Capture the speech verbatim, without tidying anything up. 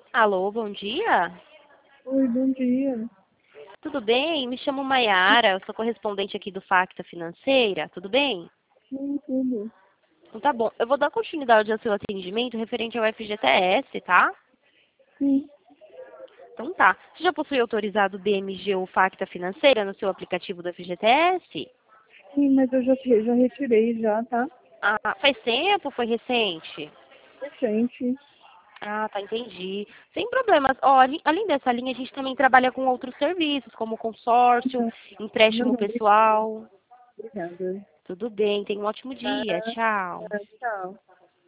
Alô, bom dia. Oi, bom dia. Tudo bem? Me chamo Maiara, eu sou correspondente aqui do Facta Financeira. Tudo bem? Sim, tudo. Então tá bom. Eu vou dar continuidade ao seu atendimento referente ao F G T S, tá? Sim, Então tá. Você já possui autorizado o B M G ou Facta Financeira no seu aplicativo do F G T S? sim, mas eu já, te- já retirei já, tá? Ah, faz tempo ou foi recente? Recente. Ah, tá, entendi. Sem problemas. Ó, ali- além dessa linha, a gente também trabalha com outros serviços, como consórcio, Não, empréstimo não, pessoal. obrigada. Tudo bem, tenha um ótimo dia. Tá, Tchau. tá, tchau.